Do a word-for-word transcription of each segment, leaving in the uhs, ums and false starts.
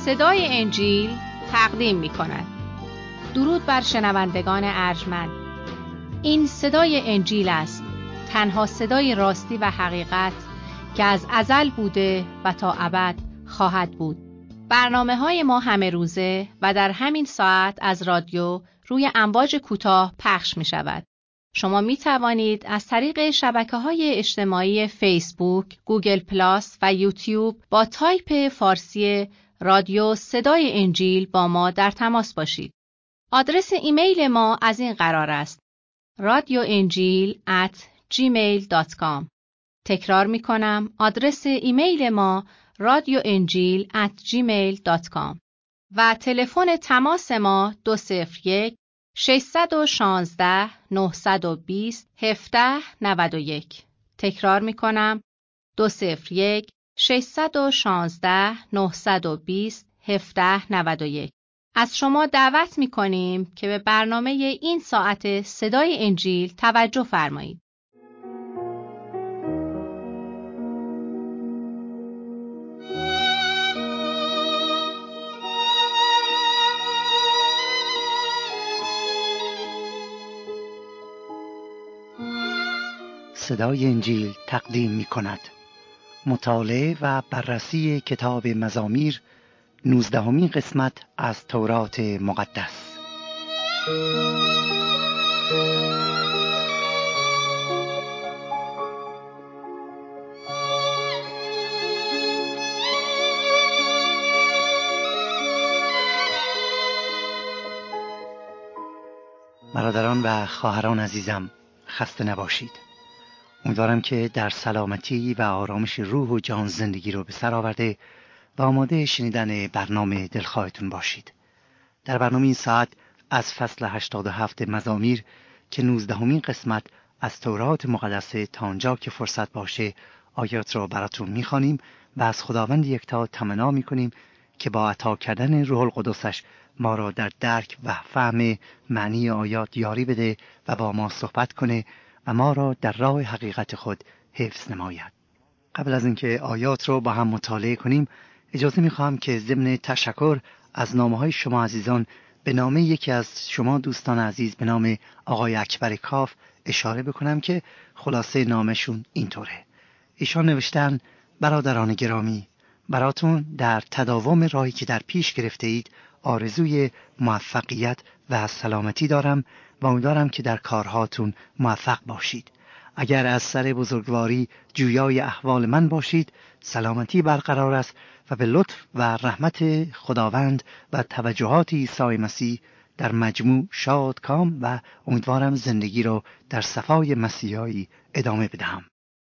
صدای انجیل تقدیم می کند. درود بر شنوندگان ارجمند. این صدای انجیل است، تنها صدای راستی و حقیقت که از ازل بوده و تا ابد خواهد بود. برنامه های ما همه روزه و در همین ساعت از رادیو روی امواج کوتاه پخش می شود. شما می توانید از طریق شبکه های اجتماعی فیسبوک، گوگل پلاس و یوتیوب با تایپ فارسی رادیو صدای انجیل با ما در تماس باشید. آدرس ایمیل ما از این قرار است: رادیو انجیل ات جیمیل دات کام. تکرار می کنم، آدرس ایمیل ما رادیو انجیل ات جیمیل دات کام و تلفن تماس ما دو صفر یک ششصد و شانزده نهصد و بیست هفده نود و یک. تکرار می کنم، دو صفر یک ششصد و شانزده نهصد و بیست هفده نود و یک. از شما دعوت می کنیم که به برنامه این ساعت صدای انجیل توجه فرمایید. صدای انجیل تقدیم می کند مطالعه و بررسی کتاب مزامیر، نوزدهمین قسمت از تورات مقدس. برادران و خواهران عزیزم، خسته نباشید. امیدوارم که در سلامتی و آرامش روح و جان زندگی رو به سر آورده و آماده شنیدن برنامه دلخواهتون باشید. در برنامه این ساعت از فصل هشتاد و هفت مزامیر که نوزدهمین قسمت از تورات مقدس تا آنجا که فرصت باشه آیات را براتون میخوانیم و از خداوند یکتا تمنا میکنیم که با عطا کردن روح القدسش ما را در درک و فهم معنی آیات یاری بده و با ما صحبت کنه و ما را در راه حقیقت خود حفظ نماید. قبل از اینکه آیات رو با هم مطالعه کنیم، اجازه میخواهم که ضمن تشکر از نامه‌های شما عزیزان به نام یکی از شما دوستان عزیز به نام آقای اکبر کاف اشاره بکنم که خلاصه نامشون اینطوره. ایشان نوشتن: برادران گرامی، براتون در تداوم راهی که در پیش گرفته اید آرزوی موفقیت و سلامتی دارم و امیدوارم که در کارهاتون موفق باشید. اگر از سر بزرگواری جویای احوال من باشید، سلامتی برقرار است و به لطف و رحمت خداوند و توجهات عیسی مسیح در مجموع شاد کام و امیدوارم زندگی را در صفای مسیحایی ادامه بدهم.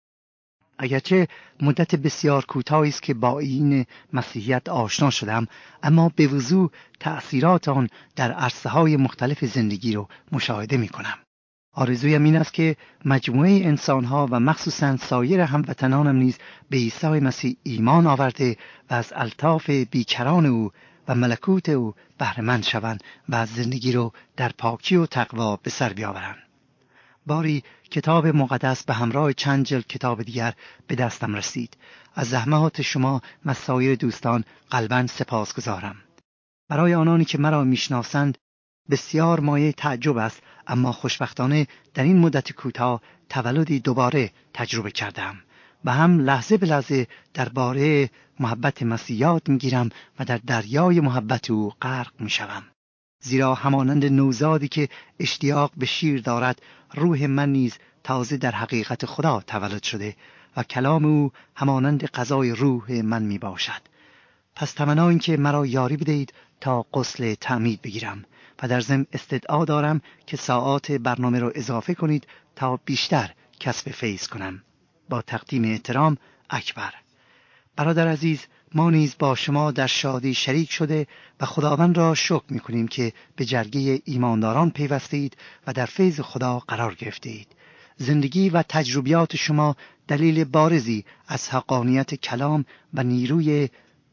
اگرچه مدت بسیار کوتاهی است که با این مسیحیت آشنا شدم، اما به وضوح تأثیرات آن در عرصه‌های مختلف زندگی رو مشاهده می‌کنم. آرزویم این است که مجموعه انسان‌ها و مخصوصاً سایر هموطنانم نیز به عیسی مسیح ایمان آورده و از الطاف بیکران او و ملکوت او بهره مند شوند و زندگی رو در پاکی و تقوا به سر بیاورند. باری کتاب مقدس به همراه چند جلد کتاب دیگر به دستم رسید. از زحمات شما و سایر دوستان قلباً سپاسگزارم. برای آنانی که مرا میشناسند بسیار مایه تعجب است، اما خوشبختانه در این مدت کوتاه تولدی دوباره تجربه کردم و هم لحظه به لحظه درباره محبت مسیح یاد میگیرم و در دریای محبت او غرق میشوم. زیرا همانند نوزادی که اشتیاق به شیر دارد، روح من نیز تازه در حقیقت خدا تولد شده و کلام او همانند غذای روح من می باشد. پس تمنا این که مرا یاری بدهید تا غسل تعمید بگیرم و در ضمن استدعا دارم که ساعات برنامه را اضافه کنید تا بیشتر کسب فیض کنم. با تقدیم احترام، اکبر. برادر عزیز، ما نیز با شما در شادی شریک شده و خداوند را شکر می‌کنیم که به جرگه ایمانداران پیوسته اید و در فیض خدا قرار گرفته اید. زندگی و تجربیات شما دلیل بارزی از حقانیت کلام و نیروی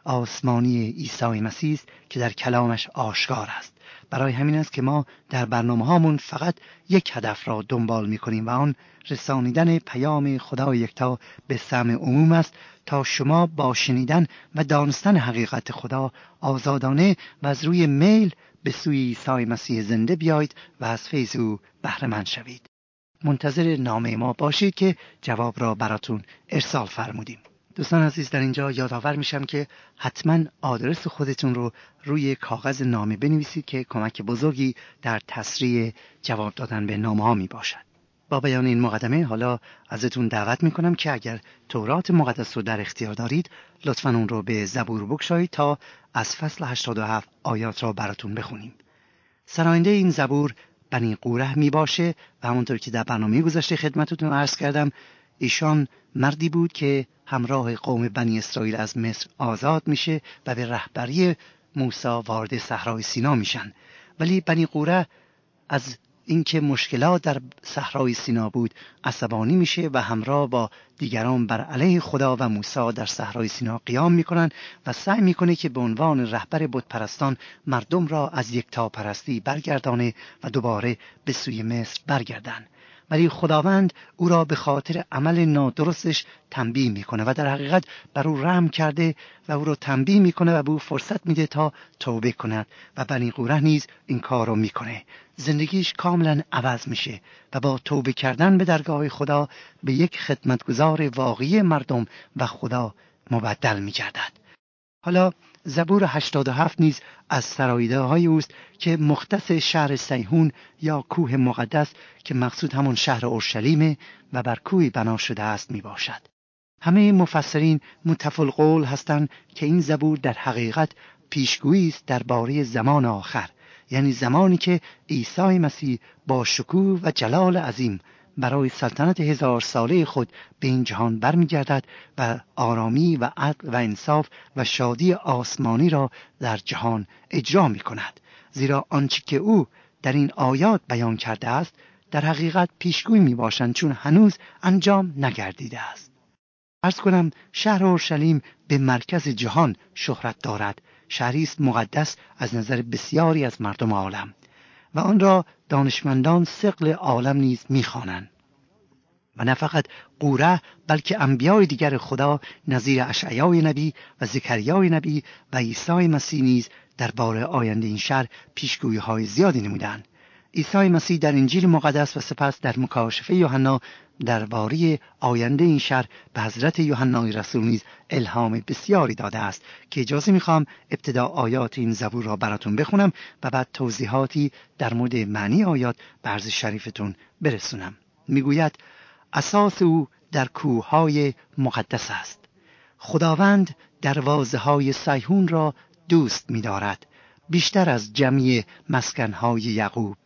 آسمانی عیسی مسیح است که در کلامش آشکار است. برای همین است که ما در برنامه‌هامون فقط یک هدف را دنبال می‌کنیم و آن رسانیدن پیام خدای یکتا به سمع عموم است تا شما با شنیدن و دانستن حقیقت خدا آزادانه و از روی میل به سوی عیسی مسیح زنده بیایید و از فیض او بهره مند شوید. منتظر نامه ما باشید که جواب را براتون ارسال فرمودیم. دوستان عزیز، در اینجا یادآور میشم که حتما آدرس خودتون رو روی کاغذ نامه بنویسید که کمک بزرگی در تسریع جواب دادن به نامه ها می باشد. با بیان این مقدمه حالا ازتون دعوت میکنم که اگر تورات مقدس رو در اختیار دارید لطفاً اون رو به زبور بگشایید تا از فصل هشتاد و هفت آیات را براتون بخونیم. سراینده این زبور بنی قوره می باشه و همونطور که در برنامه گذشته خدمتتون عرض کردم ایشان مردی بود که همراه قوم بنی اسرائیل از مصر آزاد میشه و به رهبری موسی وارد صحرای سینا میشن. ولی بنی قوره از اینکه مشکلات در صحرای سینا بود عصبانی میشه و همراه با دیگران بر علیه خدا و موسی در صحرای سینا قیام میکنن و سعی میکنه که به عنوان رهبر بت پرستان مردم را از یکتاپرستی برگردانه و دوباره به سوی مصر برگردن. ولی خداوند او را به خاطر عمل نادرستش تنبیه میکنه و در حقیقت بر او رحم کرده و او را تنبیه میکنه و به او فرصت میده تا توبه کند و بنی قوره نیز این کار رو میکنه. زندگیش کاملا عوض میشه و با توبه کردن به درگاه خدا به یک خدمتگزار واقعی مردم و خدا مبدل میگردد. حالا زبور هشتاد و هفت نیز از سراییده های اوست که مختص شهر سیهون یا کوه مقدس که مقصود همون شهر اورشلیم و بر کوهی بنا شده است می باشد. همه مفسرین متفق القول هستند که این زبور در حقیقت پیشگویی است درباره زمان آخر، یعنی زمانی که عیسی مسیح با شکوه و جلال عظیم برای سلطنت هزار ساله خود به این جهان برمیگردد و آرامی و عدل و انصاف و شادی آسمانی را در جهان اجرا می کند. زیرا آنچه که او در این آیات بیان کرده است در حقیقت پیشگویی می باشند، چون هنوز انجام نگردیده است. عرض کنم شهر اورشلیم به مرکز جهان شهرت دارد. شهری است مقدس از نظر بسیاری از مردم عالم و آن را دانشمندان ثقل عالم نیز می‌خوانند. و نه فقط قوره بلکه انبیای دیگر خدا نظیر اشعیای نبی و زکریای نبی و عیسی مسیح نیز درباره آینده این شهر پیشگویی‌های زیادی نمودند. عیسی مسیح در انجیل مقدس و سپس در مکاشفه یوحنا درباره آینده این شهر به حضرت یوحنای رسول نیز الهام بسیاری داده است که اجازه میخوام ابتدا آیات این زبور را براتون بخونم و بعد توضیحاتی در مورد معنی آیات به عرض شریفتون برسونم. میگوید اساس او در کوههای مقدس است. خداوند دروازه های صیهون را دوست می‌دارد بیشتر از جمعی مسکنهای یعقوب.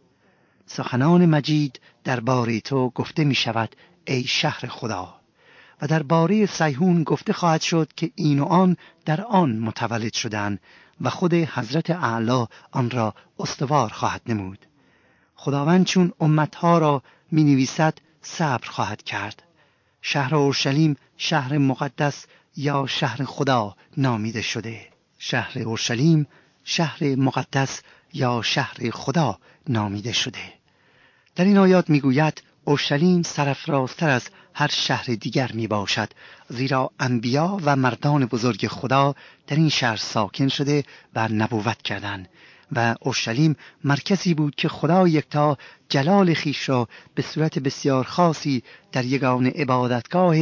سخنان مجید درباره تو گفته می شود ای شهر خدا، و درباره صیهون گفته خواهد شد که این و آن در آن متولد شدند و خود حضرت اعلی آن را استوار خواهد نمود. خداوند چون امتها را می نویسد صبر خواهد کرد. شهر اورشلیم شهر مقدس یا شهر خدا نامیده شده. شهر اورشلیم شهر مقدس یا شهر خدا نامیده شده. در این آیات میگوید اورشلیم سرافرازتر از هر شهر دیگر می باشد، زیرا انبیا و مردان بزرگ خدا در این شهر ساکن شده و نبوت کردند و اورشلیم مرکزی بود که خدا یکتا جلال خیش را به صورت بسیار خاصی در یگان عبادتگاه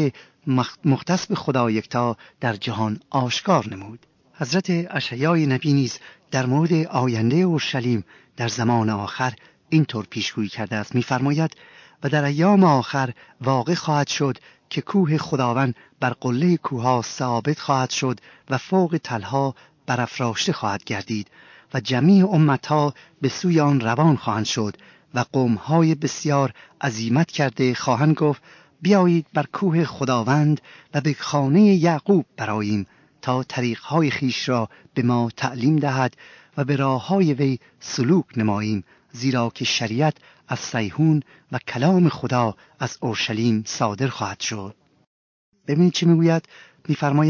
مختص به خدا یکتا در جهان آشکار نمود. حضرت اشعیای نبی نیز در مورد آینده اورشلیم در زمان آخر اینطور پیشگویی کرده است. می‌فرماید و در ایام آخر واقع خواهد شد که کوه خداوند بر قله کوه‌ها ثابت خواهد شد و فوق تلها برافراشته خواهد گردید و جمیع امتها به سوی آن روان خواهند شد و قوم‌های بسیار عزیمت کرده خواهند گفت بیایید بر کوه خداوند و به خانه یعقوب برآییم تا طریق‌های خیش را به ما تعلیم دهد و به راه‌های وی سلوک نماییم، زیرا که شریعت از صیهون و کلام خدا از اورشلیم صادر خواهد شد. ببینید چی میگوید؟ میفرماید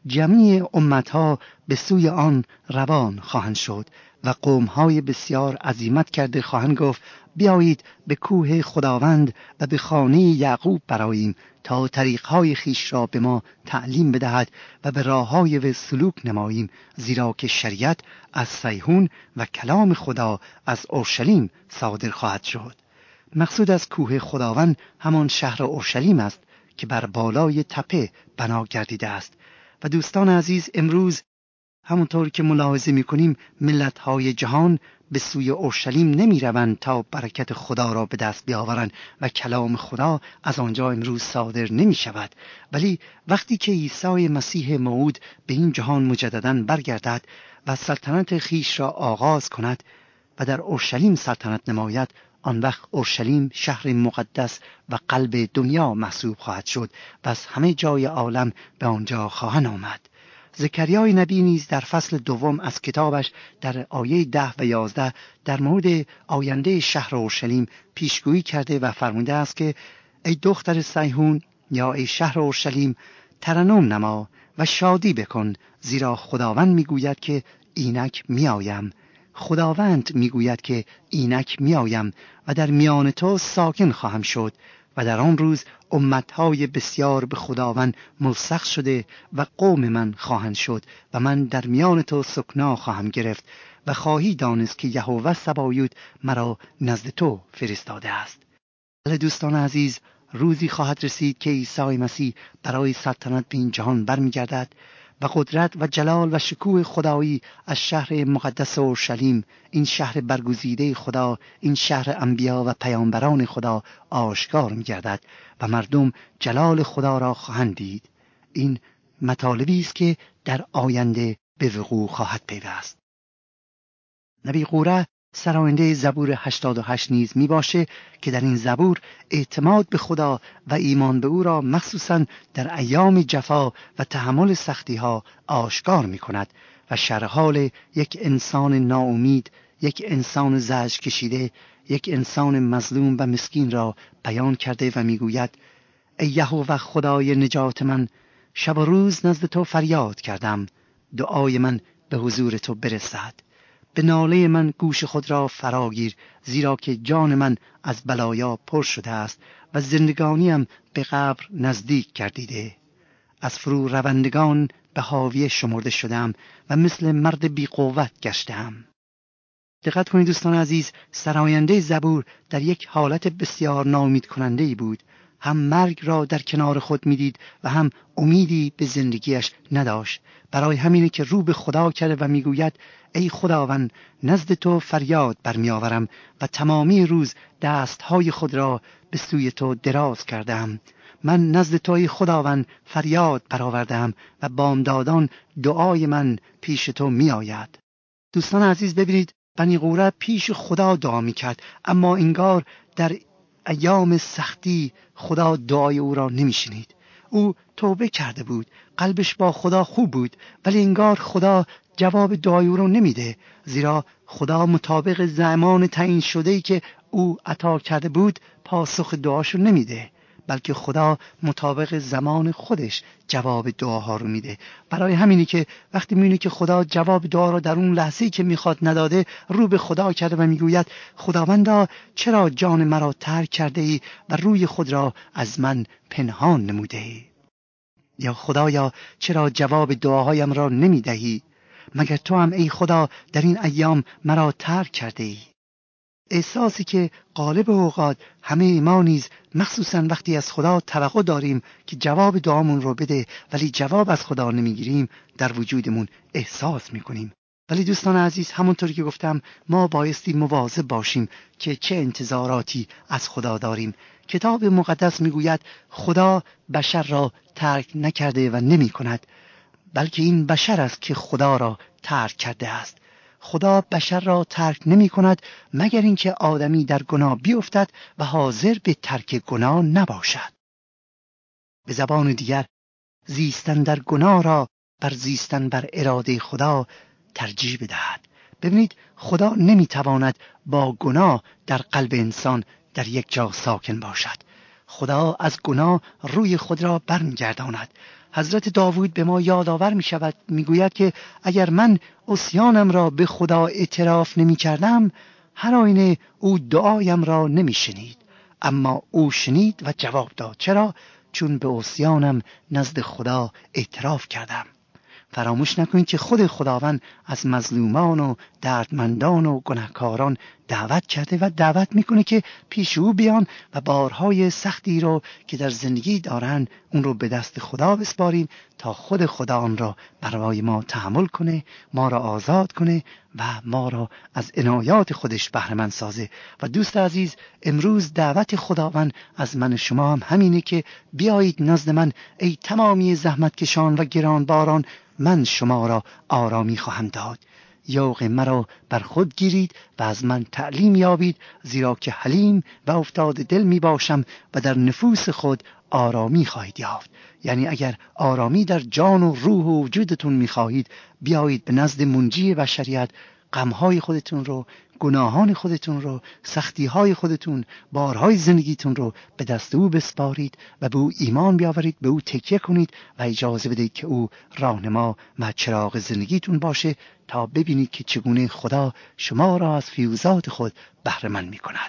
جمیع امتها به سوی آن روان خواهند شد و قومهای بسیار عزیمت کرده خواهند گفت بیایید به کوه خداوند و به خانه یعقوب برآییم تا طریقهای خیش را به ما تعلیم بدهد و به راههای و سلوک نماییم، زیرا که شریعت از صیهون و کلام خدا از اورشلیم صادر خواهد شد. مقصود از کوه خداوند همان شهر اورشلیم است که بر بالای تپه بنا گردیده است. و دوستان عزیز، امروز همونطور که ملاحظه می‌کنیم ملت‌های جهان به سوی اورشلیم نمی‌روند تا برکت خدا را به دست بیاورند و کلام خدا از آنجا امروز صادر نمی‌شود، ولی وقتی که عیسی مسیح موعود به این جهان مجدداً برگردد و سلطنت خیش را آغاز کند و در اورشلیم سلطنت نماید، آن وقت اورشلیم شهر مقدس و قلب دنیا محسوب خواهد شد و از همه جای عالم به آنجا خواهند آمد. زکریای نبی نیز در فصل دوم از کتابش در آیه ده و یازده در مورد آینده شهر اورشلیم پیشگویی کرده و فرموده است که ای دختر صیهون یا ای شهر اورشلیم، ترنم نما و شادی بکن، زیرا خداوند میگوید که اینک میآیم. خداوند میگوید که اینک میآیم و در میان تو ساکن خواهم شد و در آن روز امتهای بسیار به خداوند ملصق شده و قوم من خواهند شد و من در میان تو سکنا خواهم گرفت و خواهی دانست که یهوه سبایوت مرا نزد تو فرستاده است. بله دوستان عزیز، روزی خواهد رسید که عیسی مسیح برای سلطنت به این جهان برمیگردد و قدرت و جلال و شکوه خدایی از شهر مقدس اورشلیم، این شهر برگزیده خدا، این شهر انبیا و پیامبران خدا آشکار می‌گردد و مردم جلال خدا را خواهند دید. این مطالبی است که در آینده به وقوع خواهد پیوست. نبی قوره سراینده زبور هشتاد و هشت نیز می باشه که در این زبور اعتماد به خدا و ایمان به او را مخصوصاً در ایام جفا و تحمل سختی ها آشکار می کند و شرح حال یک انسان ناامید، یک انسان زجر کشیده، یک انسان مظلوم و مسکین را بیان کرده و می گوید ای یهوه خدای نجات من، شب و روز نزد تو فریاد کردم، دعای من به حضور تو برسد. به ناله من گوش خود را فراگیر، زیرا که جان من از بلایا پر شده است و زندگانیم به قبر نزدیک گردیده. از فرو روندگان به حاویه شمرده شدم و مثل مرد بی قوت گشتم. دقت کنید دوستان عزیز، سراینده زبور در یک حالت بسیار ناامید کننده‌ای بود. هم مرگ را در کنار خود میدید و هم امیدی به زندگیش نداشت. برای همینه که رو به خدا کرده و میگوید ای خداوند، نزد تو فریاد برمیآورم و تمامی روز دستهای خود را به سوی تو دراز کردم. من نزد تو ای خداوند فریاد برآوردم و بامدادان دعای من پیش تو میآید. دوستان عزیز، ببینید بنی قوره پیش خدا دعا میکرد، اما انگار در ایام سختی خدا دعای او را نمیشنید. او توبه کرده بود، قلبش با خدا خوب بود، ولی انگار خدا جواب دعای او را نمیده، زیرا خدا مطابق زمان تعیین شده‌ای که او عطا کرده بود پاسخ دعاشو نمیده، بلکه خدا مطابق زمان خودش جواب دعاها رو میده. برای همینی که وقتی میبینی که خدا جواب دعا رو در اون لحظه‌ای که میخواد نداده، رو به خدا کرده و میگوید خداوندا چرا جان مرا ترک کرده ای و روی خود را از من پنهان نموده ای؟ یا خدایا چرا جواب دعاهایم را نمیدهی؟ مگر تو هم ای خدا در این ایام مرا ترک کرده ای؟ احساسی که غالب اوقات همه ما نیز مخصوصا وقتی از خدا توقع داریم که جواب دعامون رو بده ولی جواب از خدا نمیگیریم در وجودمون احساس میکنیم. ولی دوستان عزیز، همونطوری که گفتم ما بایستی مواظب باشیم که چه انتظاراتی از خدا داریم. کتاب مقدس میگوید خدا بشر را ترک نکرده و نمی کند، بلکه این بشر است که خدا را ترک کرده است. خدا بشر را ترک نمی کند مگر اینکه آدمی در گناه بیفتد و حاضر به ترک گناه نباشد. به زبان دیگر زیستن در گناه را بر زیستن بر اراده خدا ترجیح بدهد. ببینید خدا نمی تواند با گناه در قلب انسان در یک جا ساکن باشد. خدا از گناه روی خود را برمیگرداند. حضرت داوود به ما یادآور می شود، می گوید که اگر من عصیانم را به خدا اعتراف نمی کردم، هر آینه او دعایم را نمی شنید. اما او شنید و جواب داد. چرا؟ چون به عصیانم نزد خدا اعتراف کردم. فراموش نکنید که خود خداوند از مظلومان و دردمندان و گناهکاران دعوت کرده و دعوت میکنه که پیش او بیان و بارهای سختی رو که در زندگی دارن اون رو به دست خدا بسپاریم تا خود خدا آن را برای ما تحمل کنه، ما را آزاد کنه و ما را از عنایات خودش بهره مند سازه. و دوست عزیز، امروز دعوت خداوند از من و شما هم همینه که بیایید نزد من ای تمامی زحمتکشان و گرانباران، من شما را آرامی خواهم داد. یوغ مرا بر خود گیرید و از من تعلیم یابید، زیرا که حلیم و افتاد دل می باشم و در نفوس خود آرامی خواهید یافت. یعنی اگر آرامی در جان و روح و وجودتون می خواهید، بیایید به نزد منجی بشریت، غمهای خودتون رو، گناهان خودتون رو، سختیهای خودتون، بارهای زندگیتون رو به دست او بسپارید و به او ایمان بیاورید، به او تکیه کنید و اجازه بدید که او راهنما و چراغ زندگیتون باشه تا ببینید که چگونه خدا شما را از فیوزات خود بهره مند می‌کند.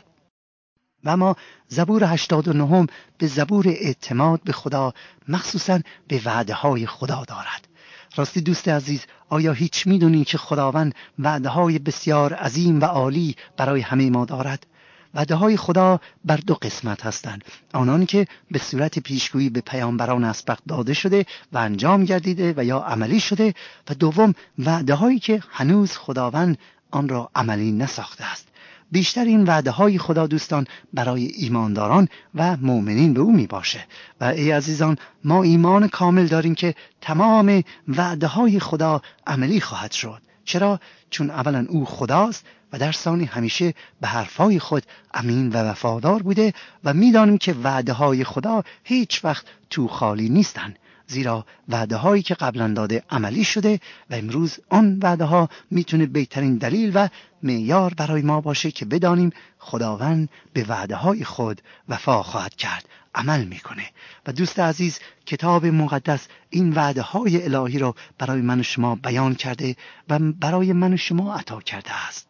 و ما زبور هشتاد و نه به زبور اعتماد به خدا، مخصوصاً به وعده‌های خدا دارد. راستی دوست عزیز، آیا هیچ می‌دونید که خداوند وعده‌های بسیار عظیم و عالی برای همه ما دارد؟ وعده‌های خدا بر دو قسمت هستند: آنانی که به صورت پیشگویی به پیامبران اسبق داده شده و انجام گردیده و یا عملی شده، و دوم وعده‌هایی که هنوز خداوند آن را عملی نساخته است. بیشتر این وعده های خدا دوستان برای ایمانداران و مؤمنین به او می باشه. و ای عزیزان، ما ایمان کامل داریم که تمام وعده های خدا عملی خواهد شد. چرا؟ چون اولا او خداست و در ثانی همیشه به حرفای خود امین و وفادار بوده و می دانیم که وعده های خدا هیچ وقت تو خالی نیستن، زیرا وعده هایی که قبلا داده عملی شده و امروز آن وعده ها میتونه بهترین دلیل و معیار برای ما باشه که بدانیم خداوند به وعده های خود وفا خواهد کرد، عمل میکنه. و دوست عزیز، کتاب مقدس این وعده های الهی رو برای من و شما بیان کرده و برای من و شما عطا کرده است.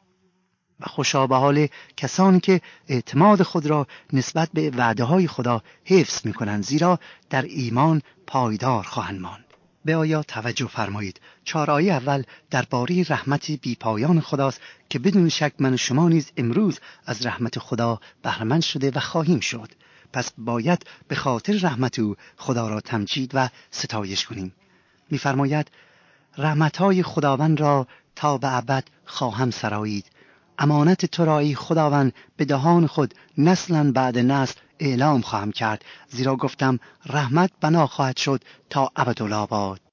و خوشا به حال کسانی که اعتماد خود را نسبت به وعده های خدا حفظ می کنند، زیرا در ایمان پایدار خواهند ماند. به آیا توجه فرمایید. چهار آیه اول درباره رحمت بی پایان خداست که بدون شک من و شما نیز امروز از رحمت خدا بهره مند شده و خواهیم شد. پس باید به خاطر رحمت او خدا را تمجید و ستایش کنیم. می فرماید رحمت‌های خداوند را تا به ابد خواهم سرایید. امانت تو را ای خداوند به دهان خود نسلا بعد نسل اعلام خواهم کرد، زیرا گفتم رحمت بنا خواهد شد تا ابدالآباد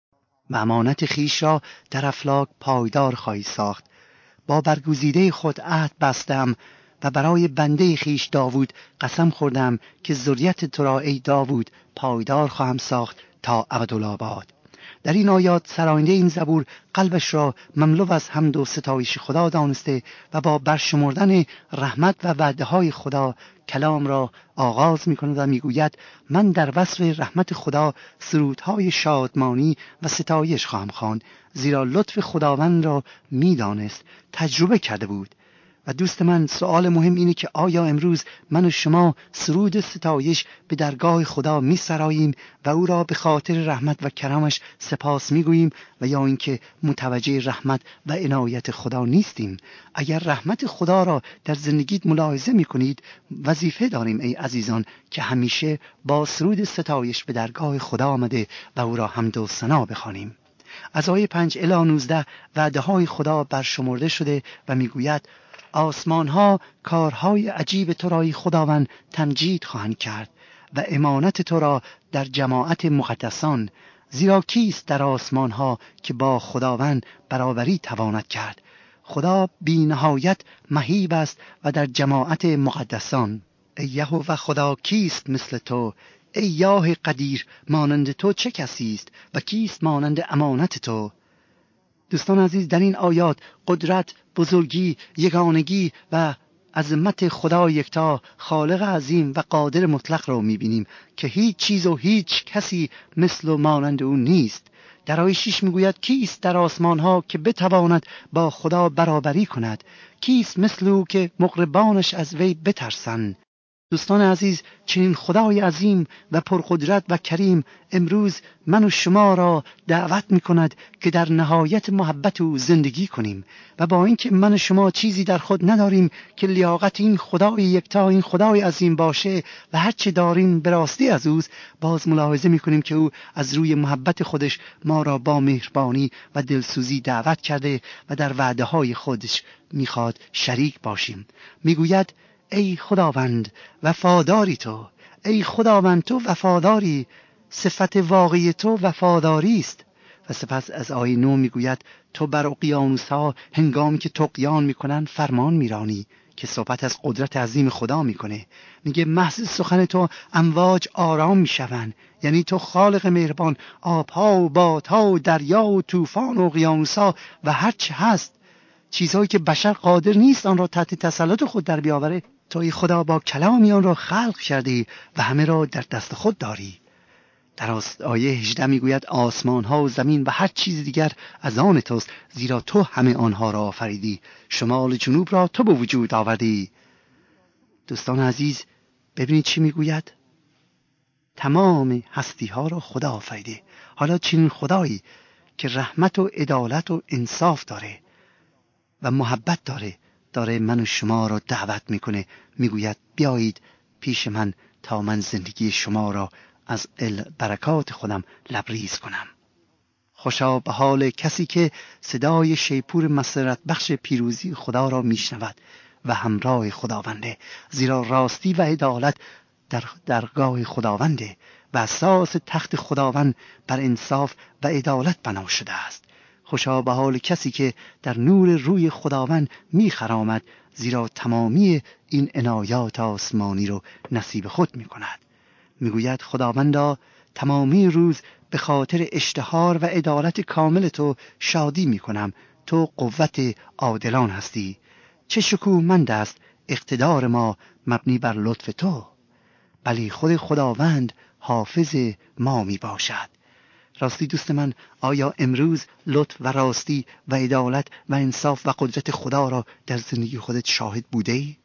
و امانت خیش را در افلاک پایدار خواهی ساخت. با برگزیده خود عهد بستم و برای بنده خیش داوود قسم خوردم که ذریت تو را ای داوود پایدار خواهم ساخت تا ابدالآباد. در این آیات سراینده این زبور قلبش را مملو از حمد و ستایش خدا دانسته و با برشمردن رحمت و وعده‌های خدا کلام را آغاز می‌کند و می‌گوید من در وصف رحمت خدا سرودهای شادمانی و ستایش خواهم خواند، زیرا لطف خداوند را می‌دانست، تجربه کرده بود. و دوست من، سوال مهم اینه که آیا امروز من و شما سرود ستایش به درگاه خدا می سراییم و او را به خاطر رحمت و کرمش سپاس می گوییم، و یا اینکه متوجه رحمت و عنایت خدا نیستیم؟ اگر رحمت خدا را در زندگیت ملاحظه می کنید، وظیفه داریم ای عزیزان که همیشه با سرود ستایش به درگاه خدا آمده و او را حمد و ثنا بخوانیم. از آیه پنج الی نوزده وعده های خدا برشمرده شده و می گوید آسمان ها کارهای عجیب تو را ای خداوند تمجید خواهند کرد و امانت تو را در جماعت مقدسان، زیرا کیست در آسمان ها که با خداوند برابری تواند کرد؟ خدا بی نهایت مهیب است و در جماعت مقدسان. ای یهوه خدا کیست مثل تو؟ ای یاه قدیر، مانند تو چه کسی است و کیست مانند امانت تو؟ دوستان عزیز، در این آیات قدرت، بزرگی، یگانگی و عظمت خدا یکتا، خالق عظیم و قادر مطلق را می‌بینیم که هیچ چیز و هیچ کسی مثل و مانند او نیست. در آیه شش میگوید کیست در آسمان ها که بتواند با خدا برابری کند؟ کیست مثل او که مقربانش از وی بترسند؟ دوستان عزیز، چنین خدای عظیم و پرقدرت و کریم امروز من و شما را دعوت می کند که در نهایت محبت او زندگی کنیم و با اینکه من و شما چیزی در خود نداریم که لیاقت این خدای یکتا، این خدای عظیم باشه و هر چه داریم به راستی از اوست، باز ملاحظه می کنیم که او از روی محبت خودش ما را با مهربانی و دلسوزی دعوت کرده و در وعده های خودش میخواد شریک باشیم. میگوید ای خداوند وفاداری تو، ای خداوند تو وفاداری، صفت واقعی تو وفاداری است. و سپس از آیه نو میگوید تو بر اقیانوس ها هنگامی که طغیان میکنن فرمان میرانی، که صحبت از قدرت عظیم خدا میکنه. میگه محض سخن تو امواج آرام میشوند، یعنی تو خالق مهربان آبها و بادها و دریا و طوفان و اقیانوس ها و هر چه هست، چیزهایی که بشر قادر نیست آن را تحت تسلط خود در بیاوره، توی خدا با کلامی آن را خلق کردی و همه را در دست خود داری. در آیه هجده میگوید آسمان ها و زمین و هر چیز دیگر از آن توست، زیرا تو همه آنها را آفریدی، شمال و جنوب را تو به وجود آوردی. دوستان عزیز، ببینید چی میگوید؟ تمام هستی ها را خدا آفریده. حالا چنین خدایی که رحمت و عدالت و انصاف داره و محبت داره، داره من و شما را دعوت میکنه، میگوید بیایید پیش من تا من زندگی شما را از برکات خودم لبریز کنم. خوشا به حال کسی که صدای شیپور مسرت بخش پیروزی خدا را میشنود و همراه خداونده، زیرا راستی و عدالت در درگاه خداونده و اساس تخت خداوند بر انصاف و عدالت بنا شده است. خوشا به حال کسی که در نور روی خداوند میخرامد، زیرا تمامی این عنایات آسمانی رو نصیب خود میکند. میگوید خداوندا تمامی روز به خاطر اشتهار و عدالت کامل تو شادی میکنم. تو قوت عادلان هستی. چه شکوهمند است اقتدار ما مبنی بر لطف تو، بلی خود خداوند حافظ ما می باشد. راستی دوست من، آیا امروز لطف و راستی و عدالت و انصاف و قدرت خدا را در زندگی خودت شاهد بوده ای؟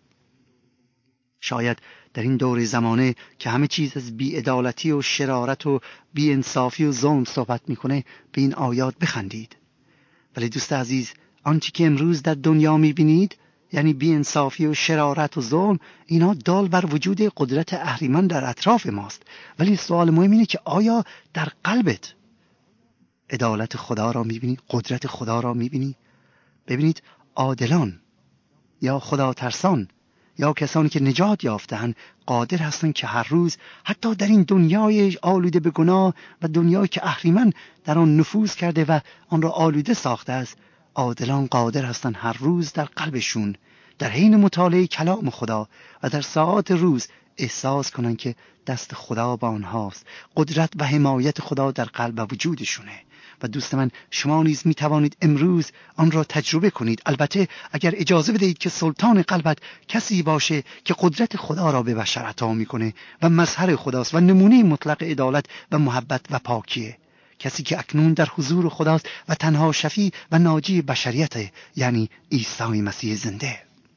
شاید در این دور زمانه که همه چیز از بی‌عدالتی و شرارت و بی‌انصافی و ظلم صحبت میکنه به این آیات بخندید. ولی دوست عزیز، آنچه که امروز در دنیا میبینید، یعنی بی‌انصافی و شرارت و ظلم، اینا دال بر وجود قدرت اهریمن در اطراف ماست. ولی سوال مهم اینه که آیا در قلبت عدالت خدا را میبینی؟ قدرت خدا را میبینی؟ ببینید، عادلان یا خدا ترسان یا کسانی که نجات یافتند قادر هستند که هر روز حتی در این دنیای آلوده به گناه و دنیایی که اهریمن در آن نفوذ کرده و آن را آلوده ساخته است، عادلان قادر هستند هر روز در قلبشون در حین مطالعه کلام خدا و در ساعات روز احساس کنند که دست خدا با آنهاست، قدرت و حمایت خدا در قلب و وجودشونه. و دوست من، شما نیز می توانید امروز آن را تجربه کنید، البته اگر اجازه بدهید که سلطان قلبت کسی باشه که قدرت خدا را به بشر عطا میکنه و مظهر خداست و نمونه مطلق عدالت و محبت و پاکیه، کسی که اکنون در حضور خداست و تنها شفیع و ناجی بشریت، یعنی عیسی مسیح زنده.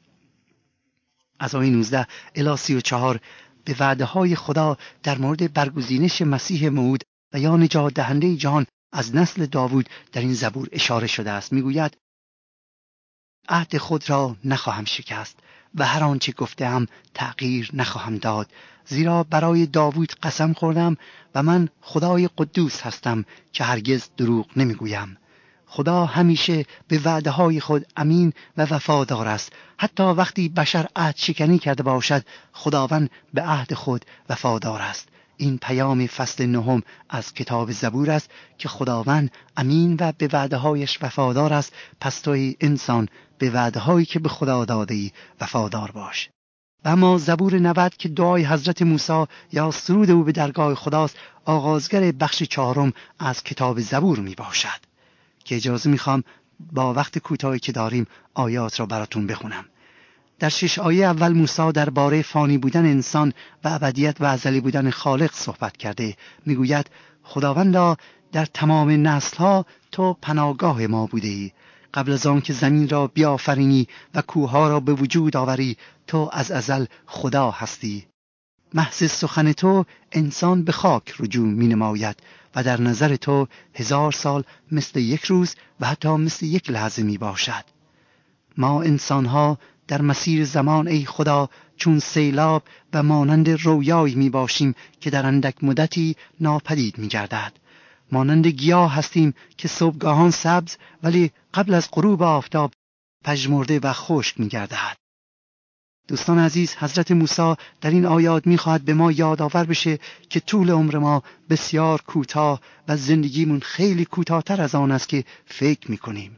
از آیه نوزده الی سی و چهار به وعده های خدا در مورد برگزینش مسیح موعود و یا نجات دهنده جهان از نسل داوود در این زبور اشاره شده است. میگوید عهد خود را نخواهم شکست و هر آنچه گفتم تغییر نخواهم داد، زیرا برای داوود قسم خوردم و من خدای قدوس هستم که هرگز دروغ نمیگویم. خدا همیشه به وعده های خود امین و وفادار است. حتی وقتی بشر عهد شکنی کرده باشد، خداوند به عهد خود وفادار است. این پیام فصل نهم از کتاب زبور است که خداوند امین و به وعده هایش وفادار است. پس توی انسان به وعده هایی که به خدا داده‌ای وفادار باش. و اما زبور نود که دعای حضرت موسی یا سرود او به درگاه خداست، آغازگر بخش چهارم از کتاب زبور می باشد که اجازه میخوام با وقت کوتاهی که داریم آیات را براتون بخونم. در شش آیه اول موسی درباره فانی بودن انسان و ابدیت و ازلی بودن خالق صحبت کرده. میگوید خداوندا در تمام نسل‌ها تو پناهگاه ما بوده‌ای. قبل از آن که زمین را بیافرینی و کوه‌ها را به وجود آوری، تو از ازل خدا هستی. محض سخن تو انسان به خاک رجوع می نماید و در نظر تو هزار سال مثل یک روز و حتی مثل یک لحظه می باشد. ما انسان‌ها در مسیر زمان ای خدا چون سیلاب و مانند رویایی می باشیم که در اندک مدتی ناپدید می گردد. مانند گیاه هستیم که صبحگاهان سبز ولی قبل از غروب آفتاب پژمرده و خشک می گردد. دوستان عزیز، حضرت موسی در این آیات می‌خواهد به ما یادآور بشه که طول عمر ما بسیار کوتاه و زندگیمون خیلی کوتاه‌تر از آن است که فکر می‌کنیم.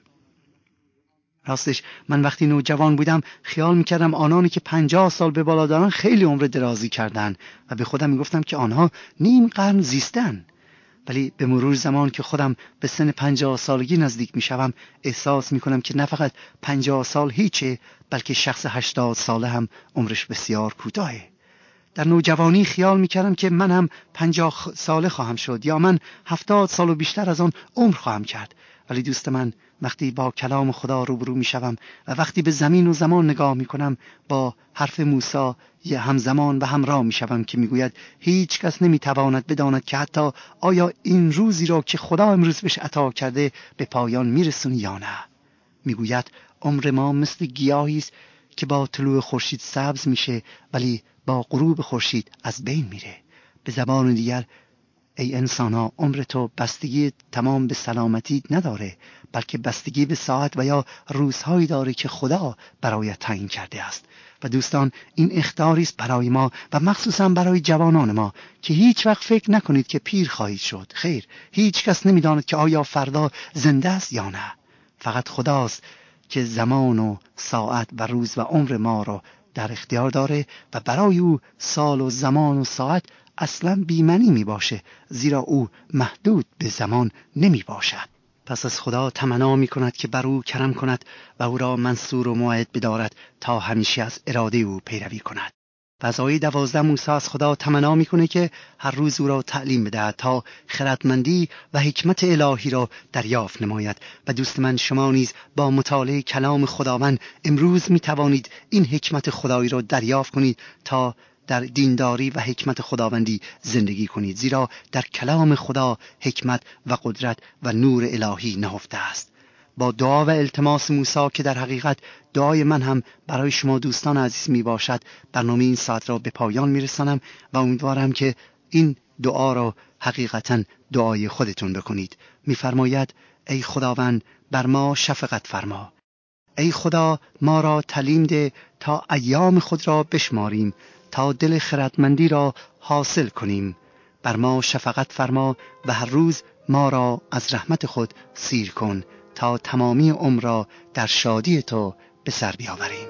راستش من وقتی نوجوان بودم خیال می‌کردم آنانی که پنجاه سال به بالا دارن خیلی عمر درازی کردن و به خودم می‌گفتم که آنها نیم قرن زیستن. ولی به مرور زمان که خودم به سن پنجاه سالگی نزدیک می شوم احساس می کنم که نه فقط پنجاه سال هیچه، بلکه شخص هشتاد ساله هم عمرش بسیار کوتاهه. در نوجوانی خیال می کردم که من هم پنجاه ساله خواهم شد یا من هفتاد سال و بیشتر از آن عمر خواهم کرد. ولی دوست من، وقتی با کلام خدا روبرو می شوم و وقتی به زمین و زمان نگاه می کنم، با حرف موسی یه همزمان و همراه می شوم که می گوید هیچ کس نمی تواند بداند که حتی آیا این روزی را که خدا امروز بهش عطا کرده به پایان می رسونی یا نه. می گوید عمر ما مثل گیاهی است که با طلوع خورشید سبز میشه ولی با غروب خورشید از بین میره. به زبان دیگر ای انسانا، عمر تو بستگی تمام به سلامتی نداره، بلکه بستگی به ساعت و یا روزهایی داره که خدا برایت تعیین کرده است. و دوستان، این اخطاری است برای ما و مخصوصا برای جوانان ما که هیچ وقت فکر نکنید که پیر خواهید شد. خیر، هیچ کس نمیداند که آیا فردا زنده است یا نه. فقط خداست که زمان و ساعت و روز و عمر ما را در اختیار داره و برای او سال و زمان و ساعت اصلا بی‌معنی می باشه، زیرا او محدود به زمان نمی باشد. پس از خدا تمنا می کند که بر او کرم کند و او را منصور و موعد بدارد تا همیشه از اراده او پیروی کند. و از آیه دوازده موسی از خدا تمنا می کنه که هر روز او را تعلیم بدهد تا خردمندی و حکمت الهی را دریافت نماید. و دوست من، شما نیز با مطالعه کلام خداوند امروز می توانید این حکمت خدایی را دریافت کنید تا در دینداری و حکمت خداوندی زندگی کنید، زیرا در کلام خدا حکمت و قدرت و نور الهی نهفته است. با دعا و التماس موسی که در حقیقت دعای من هم برای شما دوستان عزیز می باشد، برنامه این ساعت را به پایان می رسانم و امیدوارم که این دعا را حقیقتا دعای خودتون بکنید. می فرماید ای خداوند بر ما شفقت فرما. ای خدا ما را تعلیم ده تا ایام خود را بشماریم، تا دل خردمندی را حاصل کنیم. بر ما شفقت فرما و هر روز ما را از رحمت خود سیر کن تا تمامی عمر را در شادی تو به سر بیاوریم.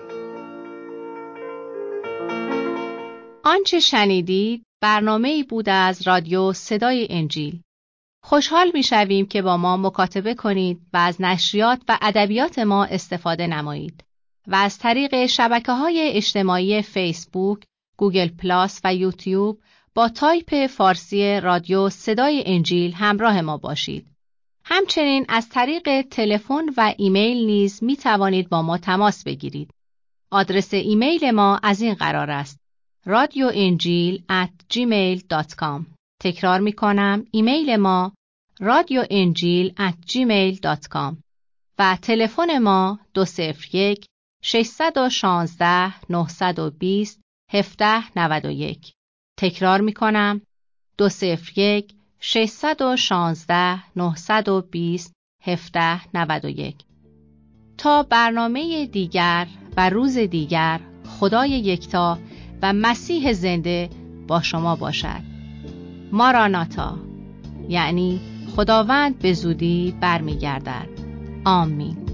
آنچه شنیدید برنامه‌ای بود از رادیو صدای انجیل. خوشحال می‌شویم که با ما مکاتبه کنید و از نشریات و ادبیات ما استفاده نمایید و از طریق شبکه‌های اجتماعی فیسبوک، گوگل پلاس و یوتیوب با تایپ فارسی رادیو صدای انجیل همراه ما باشید. همچنین از طریق تلفن و ایمیل نیز می توانید با ما تماس بگیرید. آدرس ایمیل ما از این قرار است: رادیو انجیل ات جیمیل دات کام. تکرار می کنم، ایمیل ما رادیو انجیل ات جیمیل دات کام و تلفن ما دو صفر یک شش یک شش نه دو صفر هفت نه یک. تکرار می کنم، دو صفر یک شش یک شش نه دو صفر هفت نه یک. تا برنامه دیگر و روز دیگر، خدای یکتا و مسیح زنده با شما باشد. ماراناتا، یعنی خداوند به زودی برمیگردد. آمین.